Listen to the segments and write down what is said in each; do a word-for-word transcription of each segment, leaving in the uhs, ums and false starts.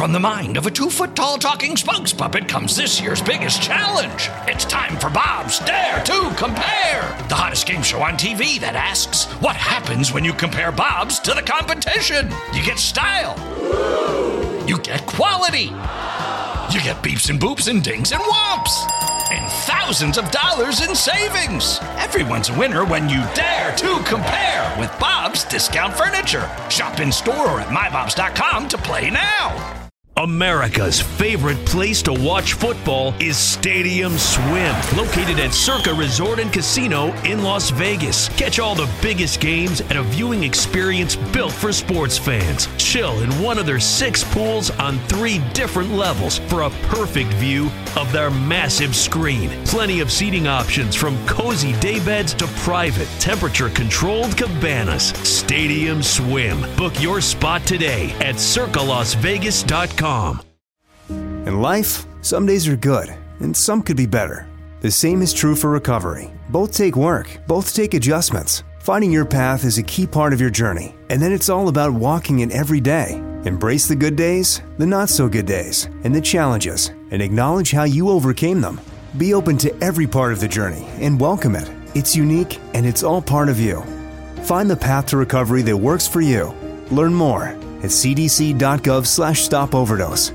from the mind of a two-foot-tall talking spokes puppet comes this year's biggest challenge. It's time for Bob's Dare to Compare, the hottest game show on T V that asks, what happens when you compare Bobs to the competition? You get style. You get quality. You get beeps and boops and dings and whomps. And thousands of dollars in savings. Everyone's a winner when you dare to compare with Bob's Discount Furniture. Shop in store or at my bobs dot com to play now. America's favorite place to watch football is Stadium Swim, located at Circa Resort and Casino in Las Vegas. Catch all the biggest games at a viewing experience built for sports fans. Chill in one of their six pools on three different levels for a perfect view of their massive screen. Plenty of seating options from cozy daybeds to private, temperature-controlled cabanas. Stadium Swim. Book your spot today at circa las vegas dot com. In life, some days are good, and some could be better. The same is true for recovery. Both take work, both take adjustments. Finding your path is a key part of your journey, and then it's all about walking it every day. Embrace the good days, the not-so-good days, and the challenges, and acknowledge how you overcame them. Be open to every part of the journey and welcome it. It's unique, and it's all part of you. Find the path to recovery that works for you. Learn more at c d c dot gov slash stop overdose.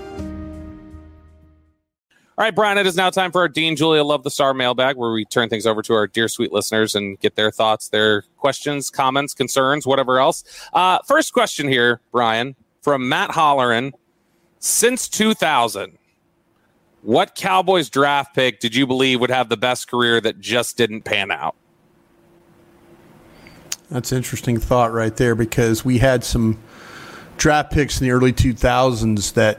All right, Brian, it is now time for our Dean Julia Love the Star mailbag, where we turn things over to our dear sweet listeners and get their thoughts, their questions, comments, concerns, whatever else. Uh, first question here, Brian, from Matt Holleran. Since two thousand, what Cowboys draft pick did you believe would have the best career that just didn't pan out? That's an interesting thought right there, because we had some draft picks in the early two thousands that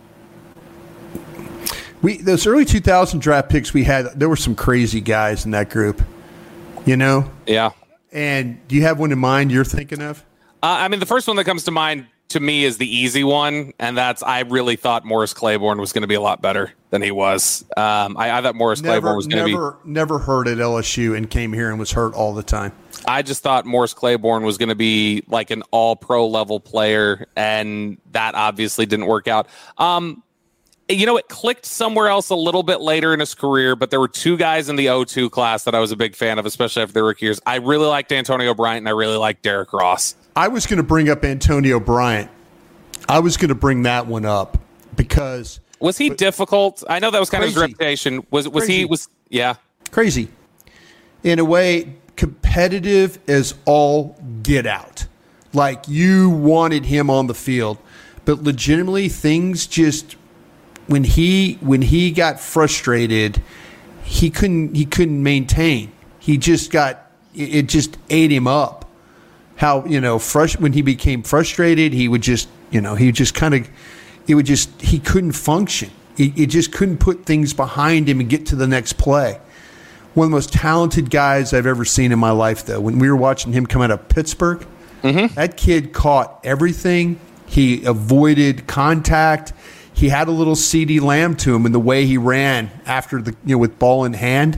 we those early two thousand draft picks we had, there were some crazy guys in that group, you know? Yeah. And do you have one in mind you're thinking of? Uh, I mean, the first one that comes to mind to me is the easy one, and that's I really thought Morris Claiborne was going to be a lot better than he was. Um, I, I thought Morris never, Claiborne was going to be never hurt at L S U and came here and was hurt all the time. I just thought Morris Claiborne was going to be like an all-pro level player, and that obviously didn't work out. Um, you know, it clicked somewhere else a little bit later in his career, but there were two guys in the oh two class that I was a big fan of, especially after their rookie years. I really liked Antonio Bryant, and I really liked Derrick Ross. I was going to bring up Antonio Bryant. I was going to bring that one up because was he but, difficult? I know that was kind crazy. of his reputation. Was was crazy. he was yeah crazy in a way, competitive as all get out. Like you wanted him on the field, but legitimately things just when he when he got frustrated, he couldn't he couldn't maintain. He just got it just ate him up. How, you know, frust- when he became frustrated, he would just, you know, he just kind of, it would just, he couldn't function. He, he just couldn't put things behind him and get to the next play. One of the most talented guys I've ever seen in my life, though, when we were watching him come out of Pittsburgh, mm-hmm. that kid caught everything. He avoided contact. He had a little CeeDee Lamb to him in the way he ran after the, you know, with ball in hand.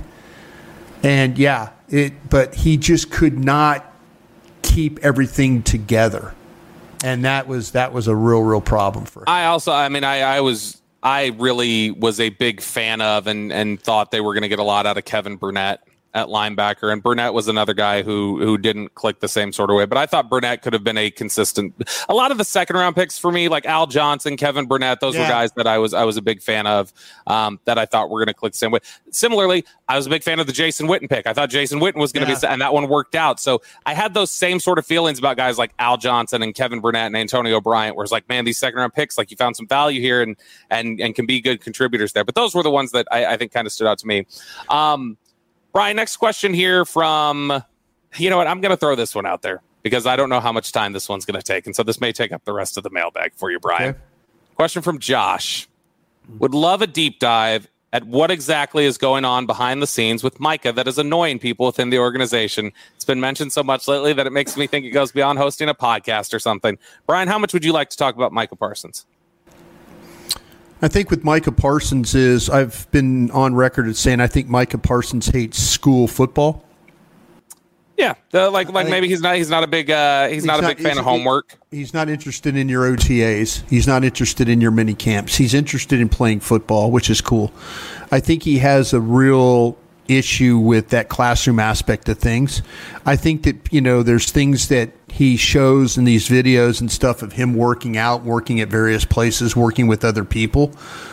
And yeah, it, but he just could not keep everything together, and that was that was a real real problem for him. I also I mean I, I was I really was a big fan of and and thought they were going to get a lot out of Kevin Burnett at linebacker, and Burnett was another guy who who didn't click the same sort of way, but I thought Burnett could have been a consistent. A lot of the second round picks for me, like Al Johnson, Kevin Burnett, those yeah. were guys that I was I was a big fan of, um, that I thought were going to click the same way. Similarly, I was a big fan of the Jason Witten pick. I thought Jason Witten was going to yeah. be, and that one worked out. So I had those same sort of feelings about guys like Al Johnson and Kevin Burnett and Antonio Bryant, where it's like, man, these second round picks, like you found some value here and and and can be good contributors there. But those were the ones that I, I think kind of stood out to me. Um, Brian, next question here from, you know what, I'm going to throw this one out there because I don't know how much time this one's going to take. And so this may take up the rest of the mailbag for you, Brian. Okay. Question from Josh. Would love a deep dive at what exactly is going on behind the scenes with Micah that is annoying people within the organization. It's been mentioned so much lately that it makes me think it goes beyond hosting a podcast or something. Brian, how much would you like to talk about Micah Parsons? I think with Micah Parsons is I've been on record as saying I think Micah Parsons hates school football. Yeah, the, like like maybe he's not he's not a big uh, he's, he's not a big not, fan of homework. He's not interested in your O T As. He's not interested in your mini camps. He's interested in playing football, which is cool. I think he has a real issue with that classroom aspect of things. I think that, you know, there's things that he shows in these videos and stuff of him working out, working at various places, working with other people.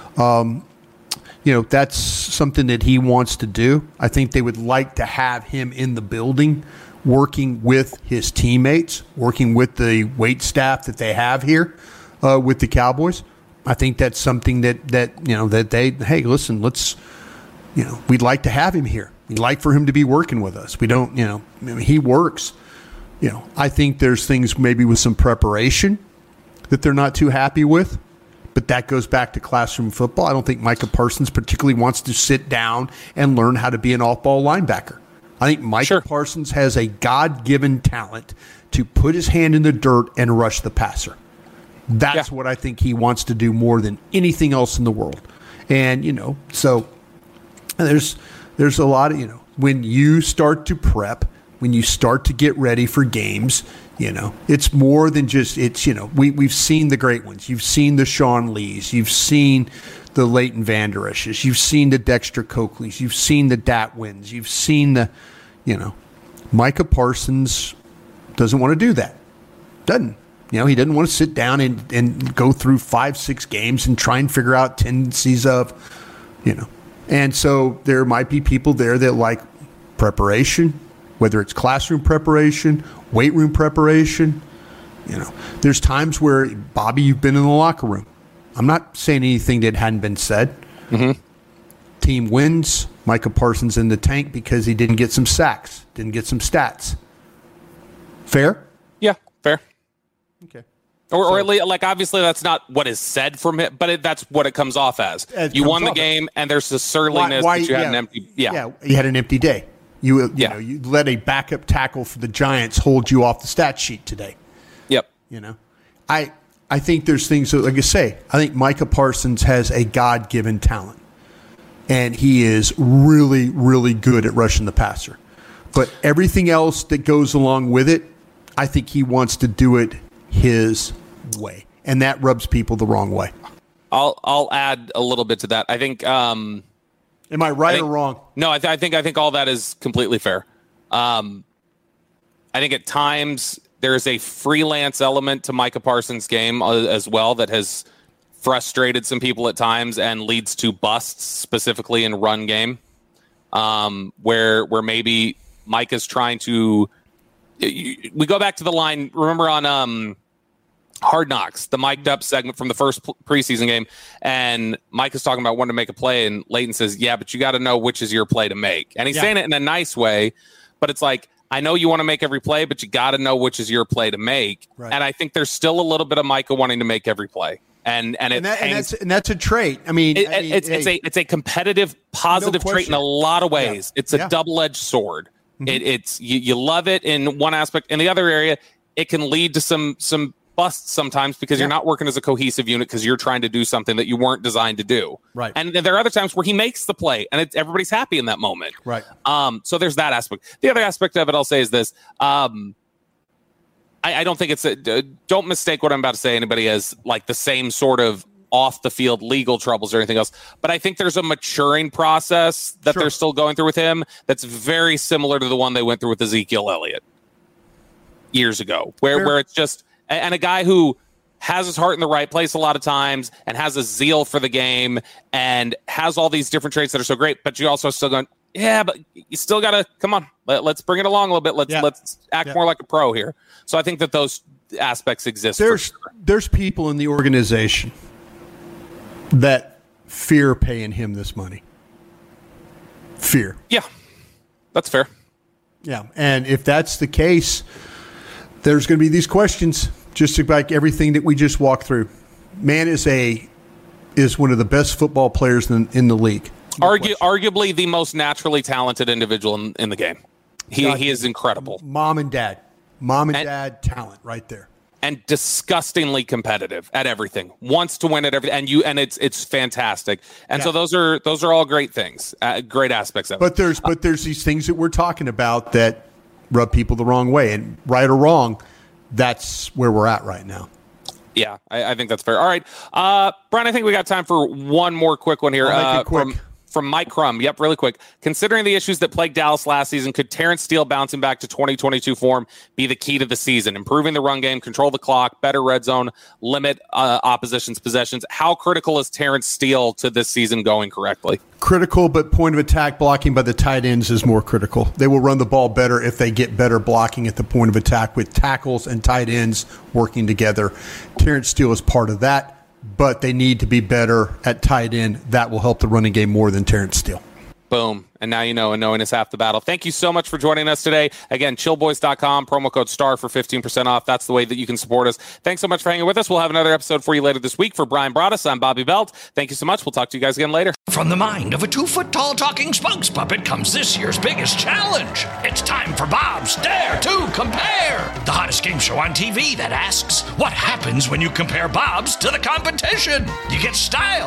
Um, you know, that's something that he wants to do. I think they would like to have him in the building working with his teammates, working with the weight staff that they have here uh, with the Cowboys. I think that's something that, that, you know, that they, hey, listen, let's, you know, we'd like to have him here. We'd like for him to be working with us. We don't, you know, I mean, he works. You know, I think there's things maybe with some preparation that they're not too happy with, but that goes back to classroom football. I don't think Micah Parsons particularly wants to sit down and learn how to be an off-ball linebacker. I think Micah sure. Parsons has a God-given talent to put his hand in the dirt and rush the passer. That's yeah. what I think he wants to do more than anything else in the world. And, you know, so there's there's a lot of, you know, when you start to prep, when you start to get ready for games, you know, it's more than just, it's, you know, we, we've seen the great ones. You've seen the Sean Lees. You've seen the Leighton Vander Esch's. You've seen the Dexter Coakleys. You've seen the Datwins. You've seen the, you know, Micah Parsons doesn't want to do that. Doesn't. You know, he doesn't want to sit down and, and go through five, six games and try and figure out tendencies of, you know. And so there might be people there that like preparation, whether it's classroom preparation, weight room preparation. You know, there's times where, Bobby, you've been in the locker room. I'm not saying anything that hadn't been said. Mm-hmm. Team wins. Micah Parsons in the tank because he didn't get some sacks, didn't get some stats. Fair? Yeah, fair. Okay. Or, so, or at least, like, obviously that's not what is said from it, but it, that's what it comes off as. You won the game, and there's a surliness why, why, that you had yeah, an empty. Yeah. yeah, you had an empty day. You, you yeah. know, you let a backup tackle for the Giants hold you off the stat sheet today. Yep. You know, I I think there's things that, like I say, I think Micah Parsons has a God-given talent, and he is really, really good at rushing the passer. But everything else that goes along with it, I think he wants to do it his way, and that rubs people the wrong way. I'll I'll add a little bit to that. I think. Um, Am I right I think, or wrong? No, I, th- I think I think all that is completely fair. Um, I think at times there is a freelance element to Micah Parsons' game uh, as well that has frustrated some people at times and leads to busts, specifically in run game, um, where where maybe Micah's trying to. We go back to the line. Remember on um, Hard Knocks, the mic'd up segment from the first preseason game, and Mike is talking about wanting to make a play, and Leighton says, yeah, but you got to know which is your play to make. And he's yeah. saying it in a nice way, but it's like, I know you want to make every play, but you got to know which is your play to make. Right. And I think there's still a little bit of Micah wanting to make every play. And and, it and, that, hangs, and, that's, and that's a trait. I mean, it, I mean it's, hey, it's, a, it's a competitive, positive no trait in a lot of ways. Yeah. It's a yeah. double-edged sword. Mm-hmm. It, it's you, you love it in one aspect. In the other area, it can lead to some some busts sometimes because yeah. you're not working as a cohesive unit because you're trying to do something that you weren't designed to do. Right. And there are other times where he makes the play and it's, everybody's happy in that moment. Right. Um. So there's that aspect. The other aspect of it, I'll say, is this. Um. I, I don't think it's a. Uh, don't mistake what I'm about to say anybody as like the same sort of off the field legal troubles or anything else. But I think there's a maturing process that sure. they're still going through with him that's very similar to the one they went through with Ezekiel Elliott years ago, where, sure. where it's just, and a guy who has his heart in the right place a lot of times and has a zeal for the game and has all these different traits that are so great, but you also still going, yeah, but you still got to, come on, let, let's bring it along a little bit. Let's, yeah. let's act yeah. more like a pro here. So I think that those aspects exist. There's, for sure. there's people in the organization that fear paying him this money. Fear. Yeah, that's fair. Yeah, and if that's the case, there's going to be these questions, just like everything that we just walked through. Man is a is one of the best football players in, in the league. No Argu- arguably the most naturally talented individual in, in the game. He God, he is incredible. Mom and dad. Mom and, and dad talent right there. And disgustingly competitive at everything. Wants to win at everything, and you and it's it's fantastic. And yeah. so those are those are all great things, uh, great aspects of but it. But there's but there's these things that we're talking about that rub people the wrong way. And right or wrong, that's where we're at right now. Yeah, I, I think that's fair. All right. Uh, Brian, I think we got time for one more quick one here. I'll make uh, it quick. From, from Mike Crum. Yep, really quick. Considering the issues that plagued Dallas last season, could Terrence Steele bouncing back to twenty twenty-two form be the key to the season? Improving the run game, control the clock, better red zone, limit uh, opposition's possessions. How critical is Terrence Steele to this season going correctly? Critical, but point of attack blocking by the tight ends is more critical. They will run the ball better if they get better blocking at the point of attack with tackles and tight ends working together. Terrence Steele is part of that, but they need to be better at tight end. That will help the running game more than Terrence Steele. Boom. And now you know, and knowing is half the battle. Thank you so much for joining us today. Again, chill boys dot com, promo code STAR for fifteen percent off. That's the way that you can support us. Thanks so much for hanging with us. We'll have another episode for you later this week. For Brian Broaddus, I'm Bobby Belt. Thank you so much. We'll talk to you guys again later. From the mind of a two-foot-tall talking spokes puppet comes this year's biggest challenge. It's time for Bob's Dare to Compare, the hottest game show on T V that asks, what happens when you compare Bob's to the competition? You get style.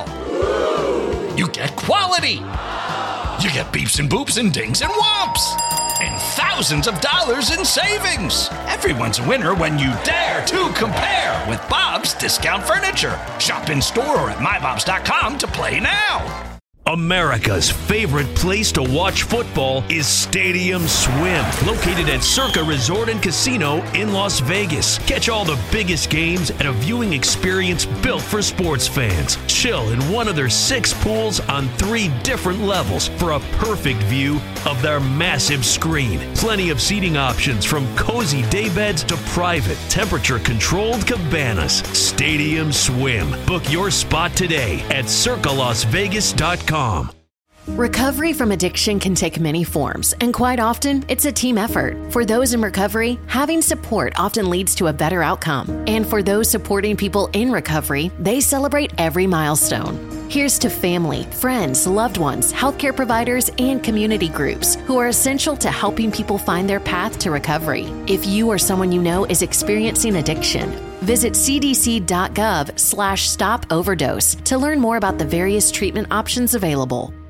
You get quality. You get beeps and boops and dings and whomps. And thousands of dollars in savings. Everyone's a winner when you dare to compare with Bob's Discount Furniture. Shop in store or at my bobs dot com to play now. America's favorite place to watch football is Stadium Swim, located at Circa Resort and Casino in Las Vegas. Catch all the biggest games at a viewing experience built for sports fans. Chill in one of their six pools on three different levels for a perfect view of their massive screen. Plenty of seating options from cozy daybeds to private, temperature-controlled cabanas. Stadium Swim. Book your spot today at circa las vegas dot com. Recovery from addiction can take many forms, and quite often, it's a team effort. For those in recovery, having support often leads to a better outcome. And for those supporting people in recovery, they celebrate every milestone. Here's to family, friends, loved ones, healthcare providers, and community groups who are essential to helping people find their path to recovery. If you or someone you know is experiencing addiction, visit c d c dot gov slash stop overdose to learn more about the various treatment options available.